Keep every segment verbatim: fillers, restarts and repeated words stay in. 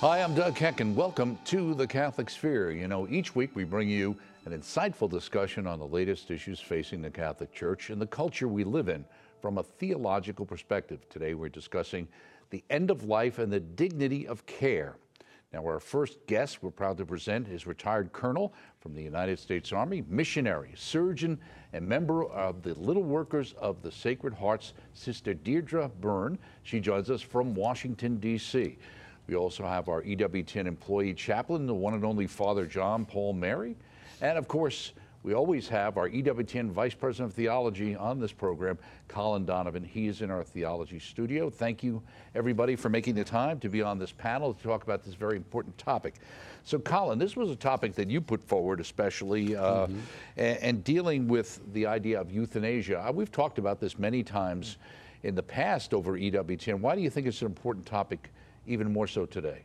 Hi, I'm Doug Heck, and welcome to the Catholic Sphere. You know, each week we bring you an insightful discussion on the latest issues facing the Catholic Church and the culture we live in from a theological perspective. Today we're discussing the end of life and the dignity of care. Now, our first guest we're proud to present is retired colonel from the United States Army, missionary, surgeon, and member of the Little Workers of the Sacred Hearts, Sister Deirdre Byrne. She joins us from Washington, D C We also have our E W T N employee chaplain, the one and only Father John Paul Mary. And of course, we always have our E W T N Vice President of Theology on this program, Colin Donovan. He is in our theology studio. Thank you, everybody, for making the time to be on this panel to talk about this very important topic. So, Colin, this was a topic that you put forward, especially, uh, mm-hmm. and, and dealing with the idea of euthanasia. We've talked about this many times in the past over E W T N. Why do you think it's an important topic even more so today?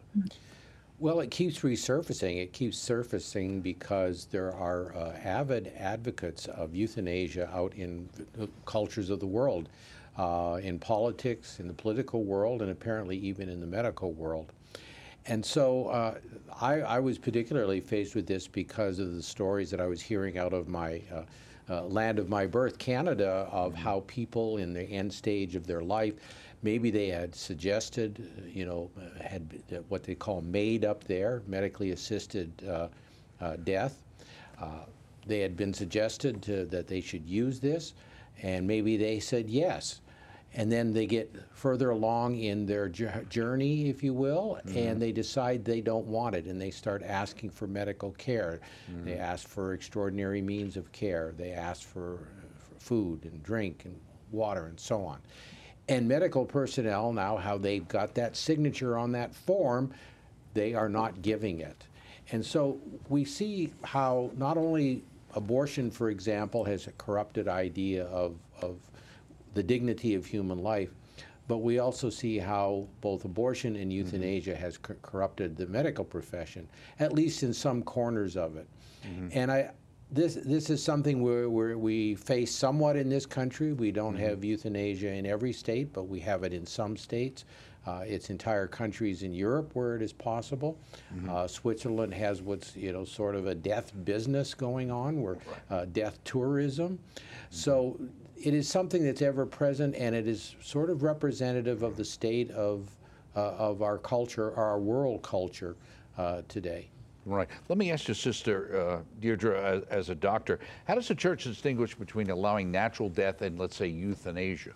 Well, it keeps resurfacing. It keeps surfacing because there are uh, avid advocates of euthanasia out in the cultures of the world, uh, in politics, in the political world, and apparently even in the medical world. And so uh, I, I was particularly faced with this because of the stories that I was hearing out of my uh, uh, land of my birth, Canada, of how people in the end stage of their life, maybe they had suggested, you know, had what they call MAID up there, medically assisted uh, uh, death. Uh, they had been suggested to, that they should use this, and maybe they said yes. And then they get further along in their journey, if you will, mm-hmm. and they decide they don't want it, and they start asking for medical care. Mm-hmm. They ask for extraordinary means of care. They ask for, for food and drink and water and so on. And medical personnel, now how they've got that signature on that form, they are not giving it. And so we see how not only abortion, for example, has a corrupted idea of, of the dignity of human life, but we also see how both abortion and euthanasia mm-hmm. has co- corrupted the medical profession, at least in some corners of it. Mm-hmm. And I, This this is something where, where we face somewhat in this country. We don't mm-hmm. have euthanasia in every state, but we have it in some states. Uh, it's entire countries in Europe where it is possible. Mm-hmm. Uh, Switzerland has what's, you know, sort of a death business going on, where uh, death tourism. Mm-hmm. So it is something that's ever present, and it is sort of representative of the state of uh, of our culture, our world culture uh, today. Right. Let me ask you, Sister uh, Deirdre, as, as a doctor, how does the Church distinguish between allowing natural death and, let's say, euthanasia?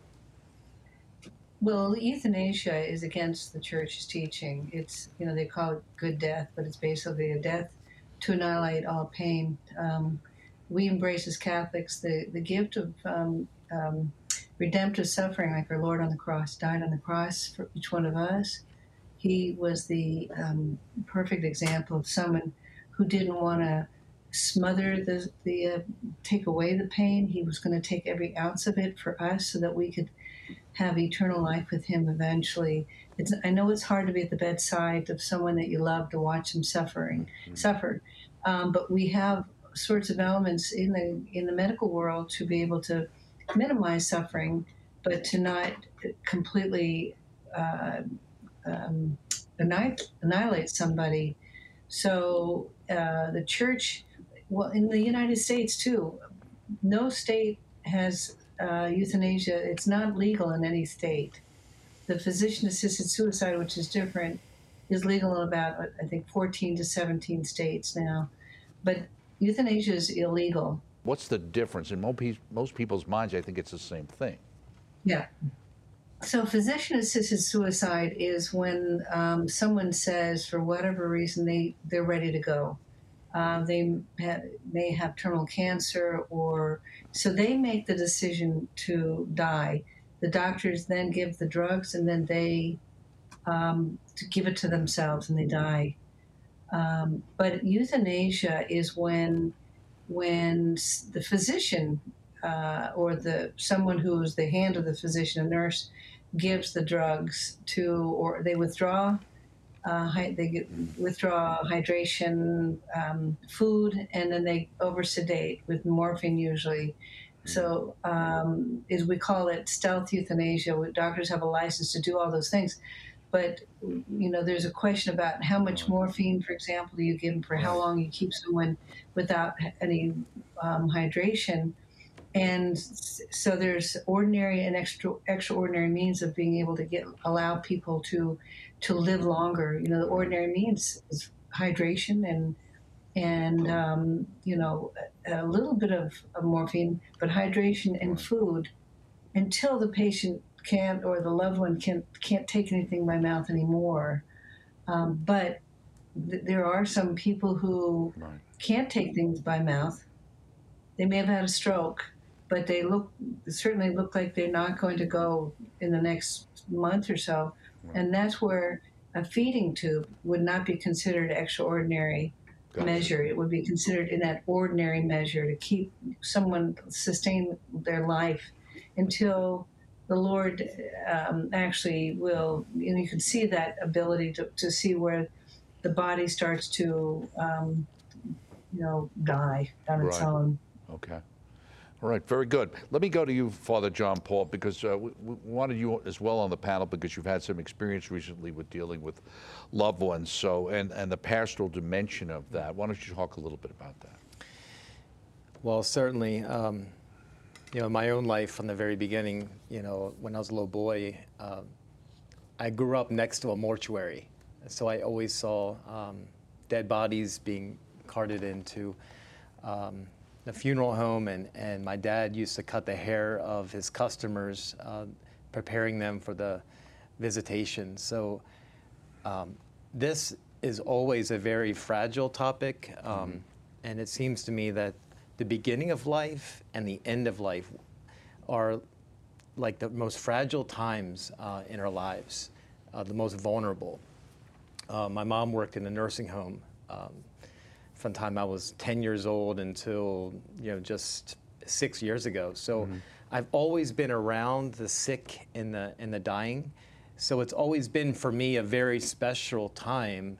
Well, euthanasia is against the Church's teaching. It's, you know, they call it good death, but it's basically a death to annihilate all pain. Um, we embrace as Catholics the, the gift of um, um, redemptive suffering, like our Lord on the cross died on the cross for each one of us. He was the um, perfect example of someone who didn't want to smother the, the uh, take away the pain. He was going to take every ounce of it for us so that we could have eternal life with him eventually. It's, I know it's hard to be at the bedside of someone that you love to watch them suffering, mm-hmm. suffer, um, but we have sorts of elements in the in the medical world to be able to minimize suffering, but to not completely uh, Um, annihilate somebody. So uh, the Church, well, in the United States too, no state has uh, euthanasia. It's not legal in any state. The physician-assisted suicide, which is different, is legal in about, I think, fourteen to seventeen states now. But euthanasia is illegal. What's the difference? In most people's minds, I think it's the same thing. Yeah. So physician-assisted suicide is when um, someone says, for whatever reason, they, they're ready to go. Uh, they ha- may have terminal cancer, or so they make the decision to die. The doctors then give the drugs, and then they um, to give it to themselves, and they die. Um, but euthanasia is when when the physician uh, or the someone who's the hand of the physician, a nurse, gives the drugs to, or they withdraw, uh, they get, withdraw hydration, um, food, and then they over-sedate with morphine usually. So um, is we call it stealth euthanasia. Doctors have a license to do all those things. but you know, there's a question about how much Right. morphine, for example, do you give them, for how Right. long you keep someone without any um, hydration. And s- so there's ordinary and extra extraordinary means of being able to get allow people to to live longer. You know, the Right. ordinary means is hydration and and um, you know, a, a little bit of, of morphine, but hydration and Right. food until the patient can't, or the loved one can't can't take anything by mouth anymore. Um, but th- there are some people who Right. can't take things by mouth. They may have had a stroke, but they look certainly look like they're not going to go in the next month or so. Right. And that's where a feeding tube would not be considered extraordinary Gotcha. measure. It would be considered in that ordinary measure to keep someone sustain their life until the Lord um, actually will. And you can see that ability to, to see where the body starts to, um, you know, die on its Right. own. Okay. All right, very good. Let me go to you, Father John Paul, because uh, we, we wanted you as well on the panel because you've had some experience recently with dealing with loved ones, so and, and the pastoral dimension of that. Why don't you talk a little bit about that? Well, certainly, um, you know, in my own life from the very beginning, you know, when I was a little boy, um, I grew up next to a mortuary. So I always saw um, dead bodies being carted into um, the funeral home, and, and my dad used to cut the hair of his customers, uh, preparing them for the visitation. So um, this is always a very fragile topic, um, mm-hmm. and it seems to me that the beginning of life and the end of life are like the most fragile times uh, in our lives, uh, the most vulnerable. Uh, my mom worked in a nursing home um, from the time I was ten years old until, you know, just six years ago. So mm-hmm. I've always been around the sick and the, and the dying. So it's always been for me a very special time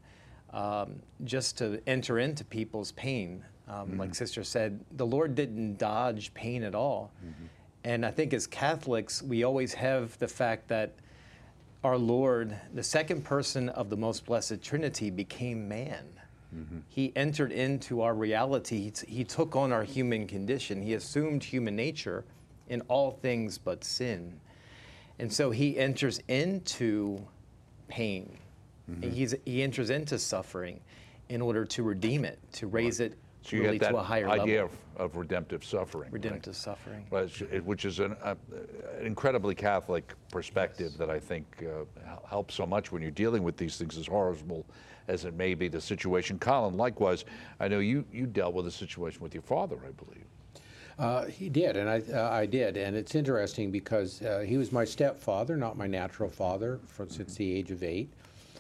um, just to enter into people's pain. Um, mm-hmm. Like Sister said, the Lord didn't dodge pain at all. Mm-hmm. And I think as Catholics, we always have the fact that our Lord, the second person of the Most Blessed Trinity, became man. Mm-hmm. He entered into our reality. He, t- he took on our human condition. He assumed human nature in all things but sin. And so he enters into pain. Mm-hmm. He's, he enters into suffering in order to redeem it, to raise right. it so you really get that to a higher idea level. Of, of redemptive suffering. Redemptive right? suffering. Right, which is an, uh, an incredibly Catholic perspective yes. that I think uh, helps so much when you're dealing with these things, as horrible as it may be the situation. Colin, likewise, I know you, you dealt with a situation with your father, I believe. Uh, he did, and I, uh, I did, and it's interesting because uh, he was my stepfather, not my natural father, for, mm-hmm. since the age of eight.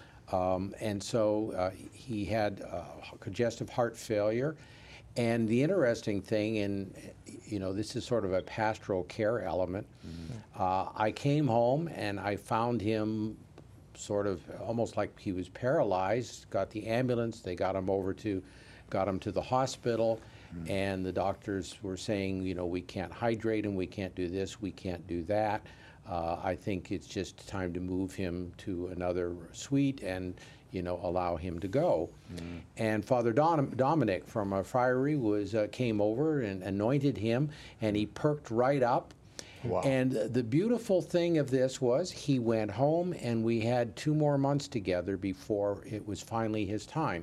Um, and so uh, he had uh, congestive heart failure. And the interesting thing, and you know, this is sort of a pastoral care element, mm-hmm. uh, I came home and I found him sort of almost like he was paralyzed, got the ambulance, they got him over to, got him to the hospital, mm-hmm. and the doctors were saying, you know, we can't hydrate him, we can't do this, we can't do that. Uh, I think it's just time to move him to another suite and, you know, allow him to go. Mm-hmm. And Father Dom- Dominic from our friary was uh, came over and anointed him, and he perked right up. Wow. And the beautiful thing of this was he went home, and we had two more months together before it was finally his time.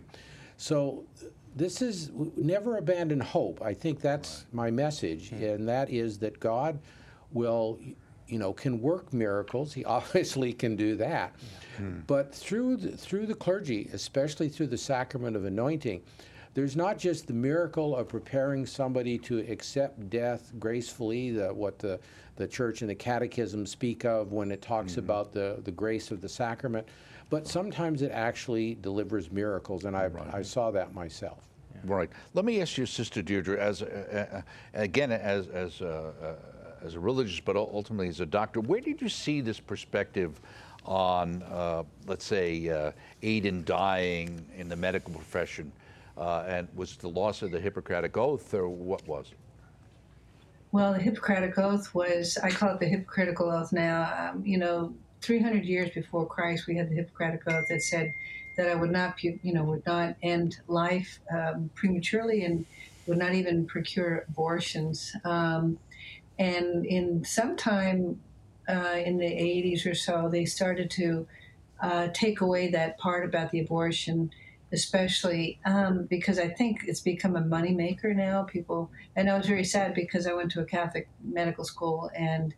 So this is never abandon hope. I think that's right. my message, mm-hmm. and that is that God will, you know, can work miracles. He obviously can do that. Yeah. Hmm. But through the, through the clergy, especially through the sacrament of anointing, there's not just the miracle of preparing somebody to accept death gracefully, the, what the, the Church and the Catechism speak of when it talks mm-hmm. about the, the grace of the sacrament, but sometimes it actually delivers miracles, and I, right. I saw that myself. Yeah. Right. Let me ask you, Sister Deirdre, as uh, uh, again, as, as uh, uh, as a religious, but ultimately as a doctor, where did you see this perspective on, uh, let's say, uh, aid in dying in the medical profession? Uh, and was it the loss of the Hippocratic Oath, or what was it? Well, the Hippocratic Oath was, I call it the hypocritical oath now. Um, you know, three hundred years before Christ, we had the Hippocratic Oath that said that I would not, pu- you know, would not end life um, prematurely and would not even procure abortions. Um, and in sometime uh, in the eighties or so, they started to uh, take away that part about the abortion, especially um, because I think it's become a moneymaker now. People, and I was very sad because I went to a Catholic medical school, and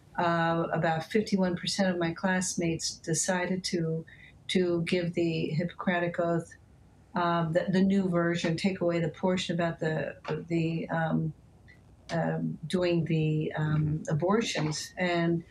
uh, about fifty-one percent of my classmates decided to to give the Hippocratic Oath, um, the, the new version, take away the portion about the the um, um, doing the um, abortions, and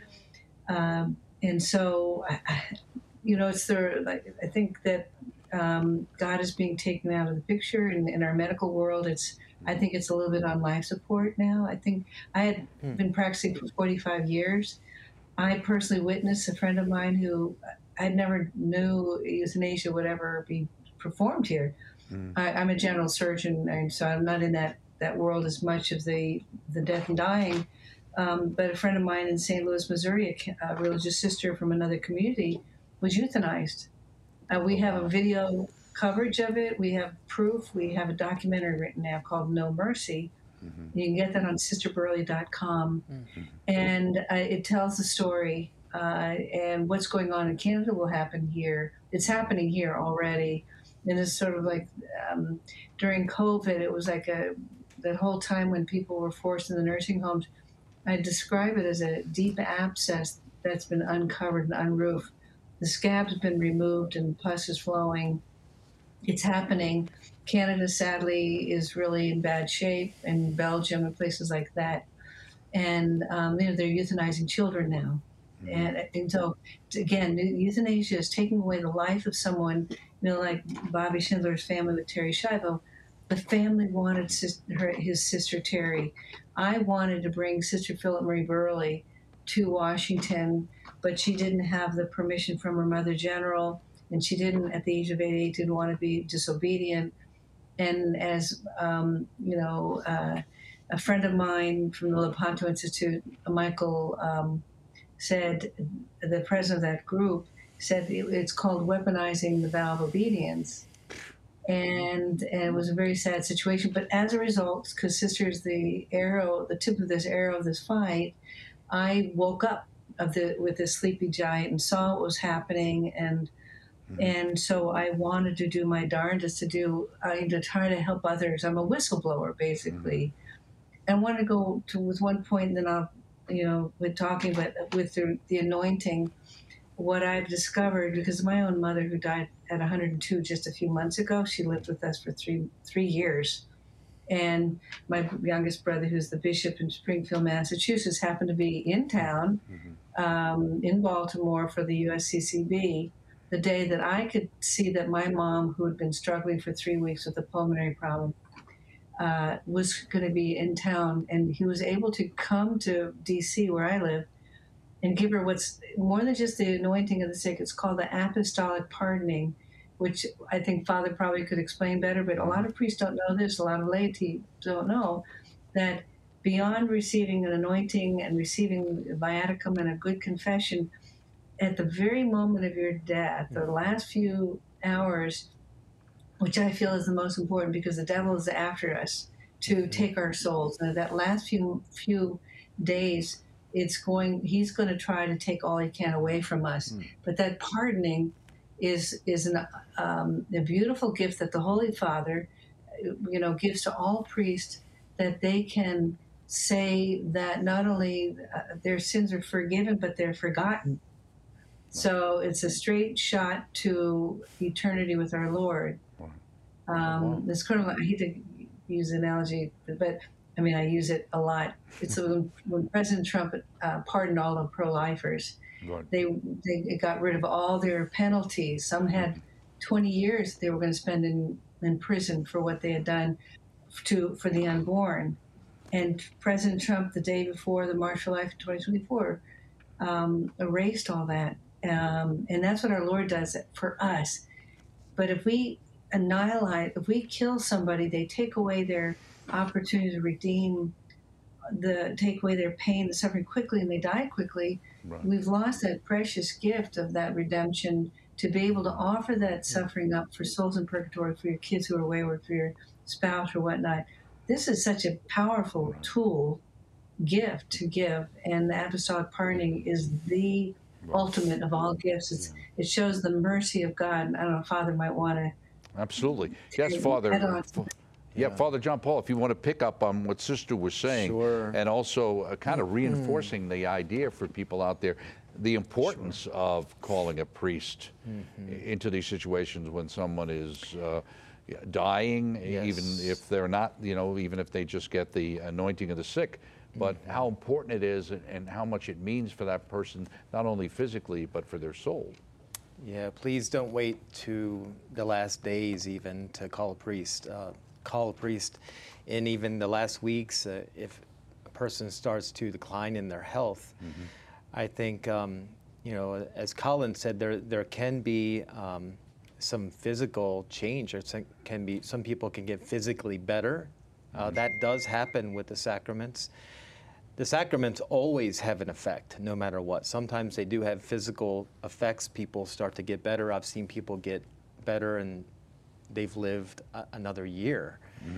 um, and so I, you know, it's the like, I think that um, God is being taken out of the picture in, in our medical world. It's I think it's a little bit on life support now. I think I had Hmm. been practicing for forty-five years. I personally witnessed a friend of mine who I never knew euthanasia would ever be performed here. Mm. I, I'm a general surgeon, and so I'm not in that, that world as much of the, the death and dying. Um, but a friend of mine in Saint Louis, Missouri, a, a religious sister from another community, was euthanized. Uh, we Oh, have wow. a video coverage of it. We have proof. We have a documentary written now called No Mercy. Mm-hmm. You can get that on sister burley dot com. Mm-hmm. And uh, it tells the story. Uh, and what's going on in Canada will happen here. It's happening here already. And it's sort of like um, during COVID, it was like a that whole time when people were forced in the nursing homes. I describe it as a deep abscess that's been uncovered and unroofed. The scab's been removed and pus is flowing. It's happening. Canada, sadly, is really in bad shape, and Belgium and places like that. And um, you know, they're euthanizing children now. Mm-hmm. And, and so, again, euthanasia is taking away the life of someone, you know, like Bobby Schindler's family with Terry Schiavo. The family wanted sis- her, his sister Terry. I wanted to bring Sister Philip Marie Burley to Washington, but she didn't have the permission from her mother general, and she didn't, at the age of eighty-eight, didn't want to be disobedient. And as um, you know, uh, a friend of mine from the Lepanto Institute, Michael, um, said, the president of that group said it, it's called weaponizing the vow of obedience. And, and it was a very sad situation. But as a result, because Sister is the arrow, the tip of this arrow of this fight, I woke up of the with this sleepy giant and saw what was happening, and Mm-hmm. and so I wanted to do my darndest to do uh, to try to help others. I'm a whistleblower, basically. Mm-hmm. And want to go to with one point, and then I'll, you know, with talking, but with the, the anointing, what I've discovered, because my own mother, who died at one hundred two just a few months ago, she lived with us for three three years. And my youngest brother, who's the bishop in Springfield, Massachusetts, happened to be in town, mm-hmm. um, in Baltimore for the U S C C B, the day that I could see that my mom, who had been struggling for three weeks with a pulmonary problem, uh, was going to be in town. And he was able to come to D C, where I live, and give her what's more than just the anointing of the sick. It's called the apostolic pardoning, which I think Father probably could explain better, but a lot of priests don't know this, a lot of laity don't know, that beyond receiving an anointing and receiving viaticum and a good confession, at the very moment of your death, the last few hours, which I feel is the most important, because the devil is after us to mm-hmm. take our souls. And that last few few days, it's going. He's going to try to take all he can away from us. Mm. But that pardoning is is an, um, a beautiful gift that the Holy Father, you know, gives to all priests, that they can say that not only uh, their sins are forgiven, but they're forgotten. So it's a straight shot to eternity with our Lord. Um, it's kind of like, I hate to use the analogy, but, but I mean, I use it a lot. It's when, when President Trump uh, pardoned all the pro-lifers, right. they they got rid of all their penalties. Some had twenty years they were going to spend in, in prison for what they had done to for the unborn. And President Trump, the day before the March for Life in twenty twenty-four, um, erased all that. Um, and that's what our Lord does for us. But if we annihilate, if we kill somebody, they take away their opportunity to redeem the take away their pain, the suffering quickly, and they die quickly, Right. we've lost that precious gift of that redemption to be able to offer that suffering up for souls in purgatory, for your kids who are wayward, for your spouse or whatnot. This is such a powerful Right. tool, gift to give, and the apostolic pardoning is the Right. ultimate of all gifts. It's, it shows the mercy of God. I don't know, Father might want to. Absolutely. Yes, Father. Add on. Fa- Yeah, Father John Paul, if you want to pick up on what Sister was saying, Sure. and also uh, kind of reinforcing the idea for people out there, the importance of calling a priest into these situations when someone is uh, yeah, dying, e- even Yes. if they're not, you know, even if they just get the anointing of the sick. But how important it is and, and how much it means for that person, not only physically, but for their soul. Yeah, please don't wait to the last days even to call a priest. Uh, call a priest in even the last weeks uh, if a person starts to decline in their health. I think, um, you know, as Colin said, there there can be um, some physical change. Or some, can be some people can get physically better. Uh, that does happen with the sacraments. The sacraments always have an effect, no matter what. Sometimes they do have physical effects. People start to get better. I've seen people get better and they've lived a, another year.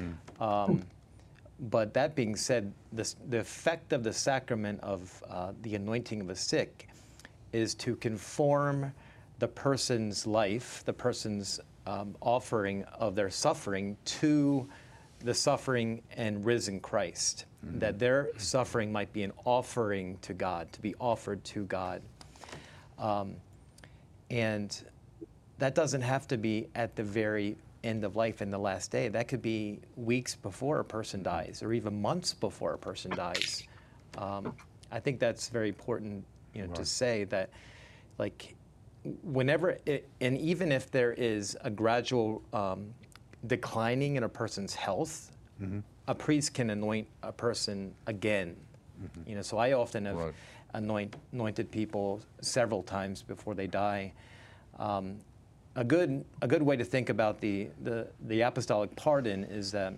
Um, but that being said, this, the effect of the sacrament of uh, the anointing of the sick is to conform the person's life, the person's um, offering of their suffering to the suffering and risen Christ, that their suffering might be an offering to God, to be offered to God. Um, and that doesn't have to be at the very end of life in the last day. That could be weeks before a person dies, or even months before a person dies. Um, I think that's very important, you know, Right. to say that, like, whenever, it, and even if there is a gradual um, declining in a person's health, a priest can anoint a person again. You know, so I often have Right. anoint, anointed people several times before they die. Um, a good a good way to think about the the, the apostolic pardon is that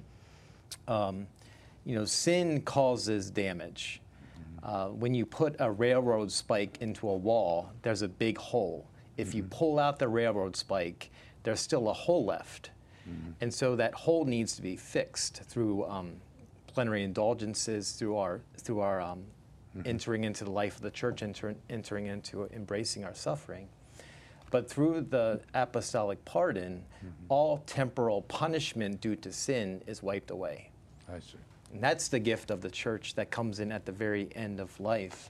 um, you know, sin causes damage. Uh, when you put a railroad spike into a wall, there's a big hole. If you pull out the railroad spike, there's still a hole left. And so that hole needs to be fixed through um, plenary indulgences, through our through our um, entering into the life of the church, enter, entering into embracing our suffering. But through the apostolic pardon, all temporal punishment due to sin is wiped away. I see. And that's the gift of the church that comes in at the very end of life.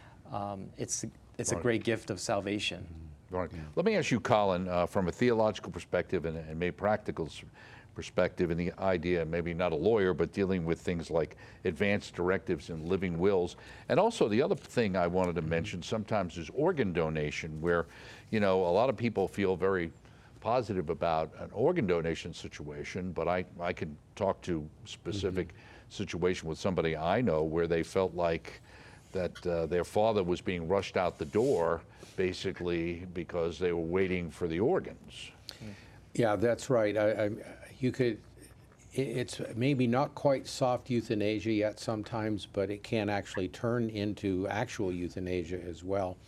Um, it's it's a Right. great gift of salvation. Right. Let me ask you, Colin, uh, from a theological perspective and, and maybe practical s- perspective, and the idea, maybe not a lawyer, but dealing with things like advanced directives and living wills. And also the other thing I wanted to mention sometimes is organ donation, where, you know, a lot of people feel very positive about an organ donation situation, but I, I can talk to specific situation with somebody I know where they felt like that uh, their father was being rushed out the door, basically because they were waiting for the organs. Yeah, that's right. I, I, you could, it- it's maybe not quite soft euthanasia yet sometimes, but it can actually turn into actual euthanasia as well.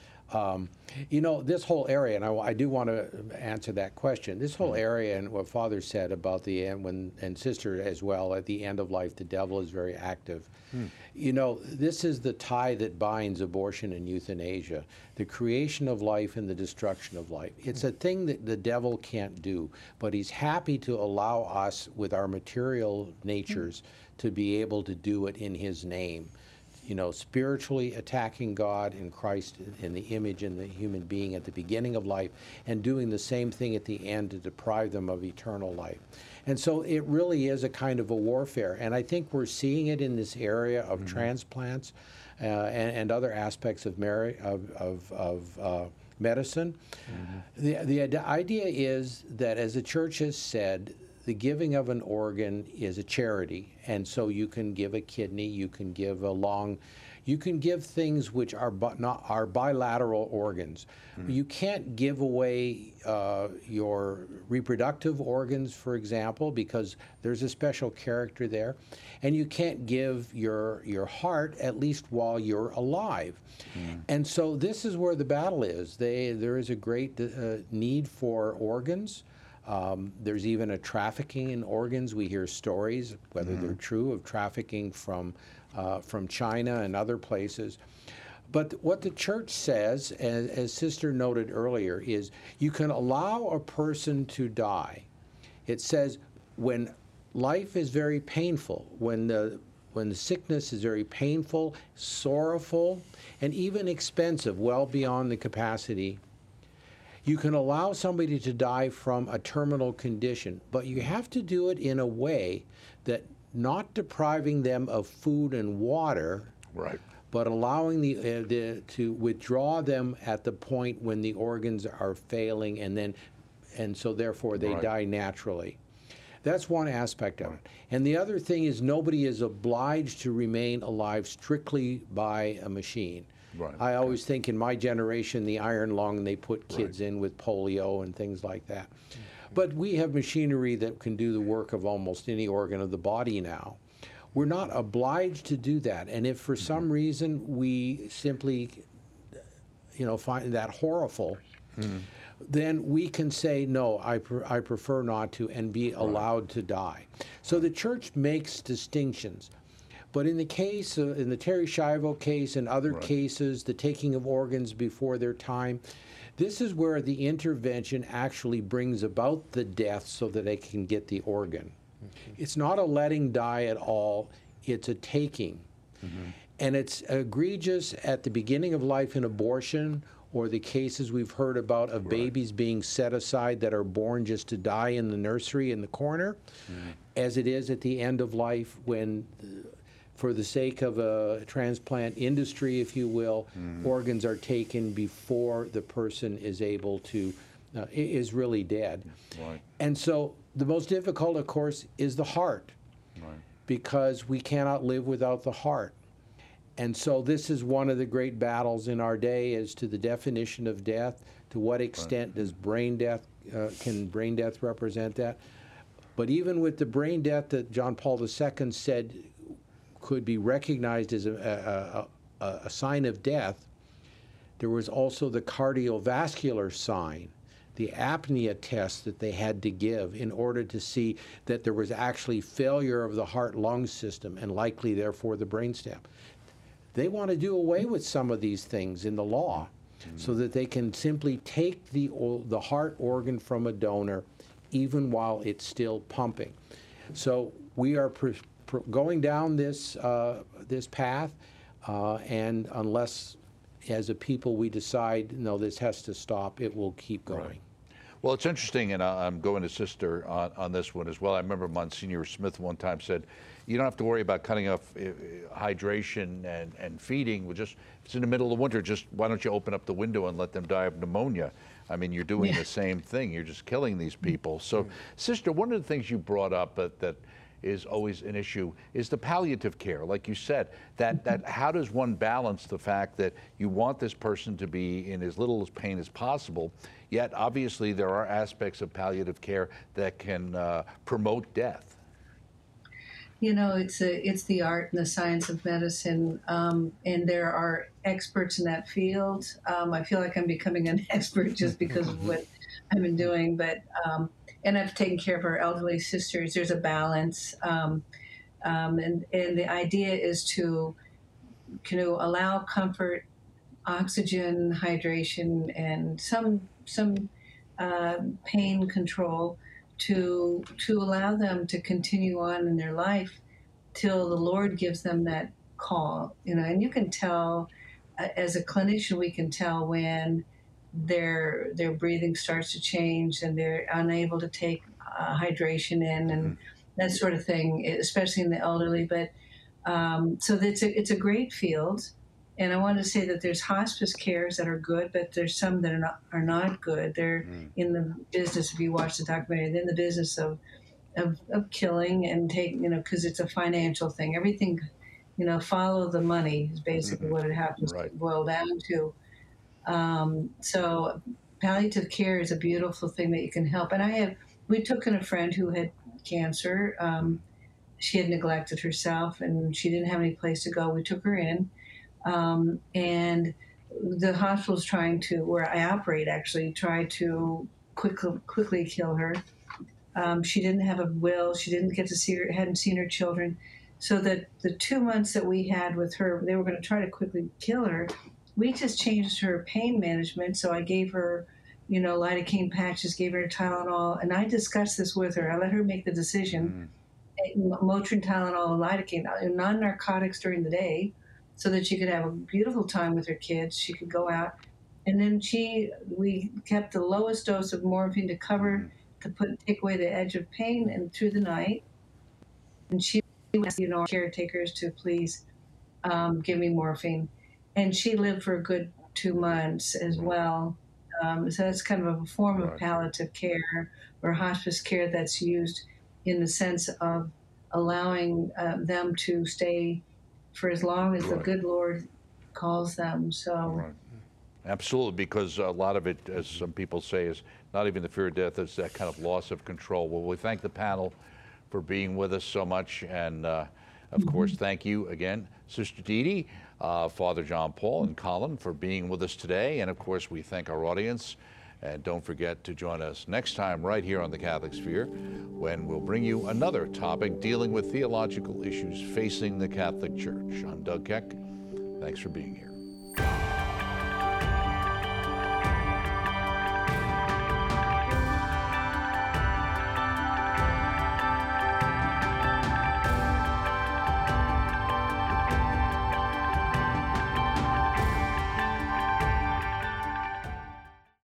Um, you know, this whole area, and I, I do want to answer that question. This whole area and what Father said about the end, when and Sister as well, at the end of life, the devil is very active. You know, this is the tie that binds abortion and euthanasia, the creation of life and the destruction of life. It's a thing that the devil can't do, but he's happy to allow us with our material natures to be able to do it in his name. You know, spiritually attacking God and Christ in the image in the human being at the beginning of life, and doing the same thing at the end to deprive them of eternal life. And so it really is a kind of a warfare. And I think we're seeing it in this area of transplants uh, and, and other aspects of, mari- of, of, of uh, medicine. The, the idea is that, as the church has said, the giving of an organ is a charity, and so you can give a kidney, you can give a lung, You can give things which are bi- not are bilateral organs. Mm. You can't give away uh, your reproductive organs, for example, because there's a special character there, and you can't give your your heart, at least while you're alive. Mm. And so this is where the battle is. They there is a great uh, need for organs. Um, there's even a trafficking in organs. We hear stories, whether mm. they're true, of trafficking from uh, from China and other places. But what the church says, as, as Sister noted earlier, is you can allow a person to die. It says when life is very painful, when the when the sickness is very painful, sorrowful, and even expensive, well beyond the capacity, you can allow somebody to die from a terminal condition, but you have to do it in a way that not depriving them of food and water, right, but allowing the, uh, the to withdraw them at the point when the organs are failing, and then, and so therefore they right. die naturally. That's one aspect of it. And the other thing is nobody is obliged to remain alive strictly by a machine. Right. I always okay. think in my generation, the iron lung, they put kids right. in with polio and things like that. Mm-hmm. But we have machinery that can do the work of almost any organ of the body now. We're not obliged to do that. And if for mm-hmm. some reason we simply, you know, find that horrible, mm-hmm. then we can say, no, I, pre- I prefer not to, and be allowed right. to die. So the church makes distinctions. But in the case, uh, in the Terri Schiavo case and other right. cases, the taking of organs before their time, this is where the intervention actually brings about the death so that they can get the organ. Mm-hmm. It's not a letting die at all, it's a taking. Mm-hmm. And it's egregious at the beginning of life in abortion, or the cases we've heard about of right. babies being set aside that are born just to die in the nursery in the corner, mm-hmm. as it is at the end of life when, for the sake of a transplant industry, if you will, mm-hmm. organs are taken before the person is able to, uh, is really dead. Right. And so the most difficult, of course, is the heart, right. because we cannot live without the heart. And so this is one of the great battles in our day as to the definition of death. To what extent right. does brain death, uh, can brain death represent that? But even with the brain death that John Paul the Second said could be recognized as a, a, a, a sign of death, there was also the cardiovascular sign, the apnea test that they had to give in order to see that there was actually failure of the heart-lung system and likely, therefore, the brainstem. They want to do away with some of these things in the law mm-hmm. so that they can simply take the, the heart organ from a donor even while it's still pumping. So we are pre- pre- going down this, uh, this path, uh, and unless as a people we decide, no, this has to stop, it will keep going. Right. Well, it's interesting, and I'm going to Sister on, on this one as well. I remember Monsignor Smith one time said, you don't have to worry about cutting off uh, hydration and, and feeding. We'll just, if it's in the middle of winter, just why don't you open up the window and let them die of pneumonia? I mean, you're doing yeah. the same thing. You're just killing these people. So, mm-hmm. Sister, one of the things you brought up that, that is always an issue is the palliative care. Like you said, that, that how does one balance the fact that you want this person to be in as little pain as possible, yet obviously there are aspects of palliative care that can uh, promote death? You know, it's a, it's the art and the science of medicine, um, and there are experts in that field. Um, I feel like I'm becoming an expert just because of what I've been doing, but um, and I've taken care of our elderly sisters. There's a balance, um, um, and and the idea is to, you know, allow comfort, oxygen, hydration, and some some uh, pain control to to allow them to continue on in their life till the Lord gives them that call. You know, and you can tell, uh, as a clinician, we can tell when their their breathing starts to change and they're unable to take uh, hydration in and mm-hmm. that sort of thing, especially in the elderly. But um, so it's a, it's a great field. And I want to say that there's hospice cares that are good, but there's some that are not are not good. They're mm. in the business, if you watch the documentary, they're in the business of of, of killing and taking, you know, because it's a financial thing. Everything you know, follow the money is basically what it happens Right. to boil down to. Um, so palliative care is a beautiful thing that you can help. And I have, we took in a friend who had cancer. Um, she had neglected herself and she didn't have any place to go. We took her in. Um, and the hospital's trying to, where I operate actually, tried to quickly, quickly kill her. Um, she didn't have a will. She didn't get to see her, hadn't seen her children. So that the two months that we had with her, they were going to try to quickly kill her. We just changed her pain management. So I gave her, you know, lidocaine patches, gave her Tylenol, and I discussed this with her. I let her make the decision. Mm. Motrin, Tylenol, lidocaine, non-narcotics during the day, so that she could have a beautiful time with her kids. She could go out. And then she, we kept the lowest dose of morphine to cover, mm. to put, take away the edge of pain and through the night. And she asked, you know, our caretakers to please um, give me morphine. And she lived for a good two months as well. Um, so that's kind of a form of palliative care or hospice care that's used in the sense of allowing uh, them to stay for as long as right. the good Lord calls them. So, right. Absolutely, because a lot of it, as some people say, is not even the fear of death, it's that kind of loss of control. Well, we thank the panel for being with us so much, and uh, of mm-hmm. course, thank you again, Sister Dee Dee, uh, Father John Paul, and Colin for being with us today, and of course, we thank our audience. And don't forget to join us next time right here on the Catholic Sphere, when we'll bring you another topic dealing with theological issues facing the Catholic Church. I'm Doug Keck. Thanks for being here.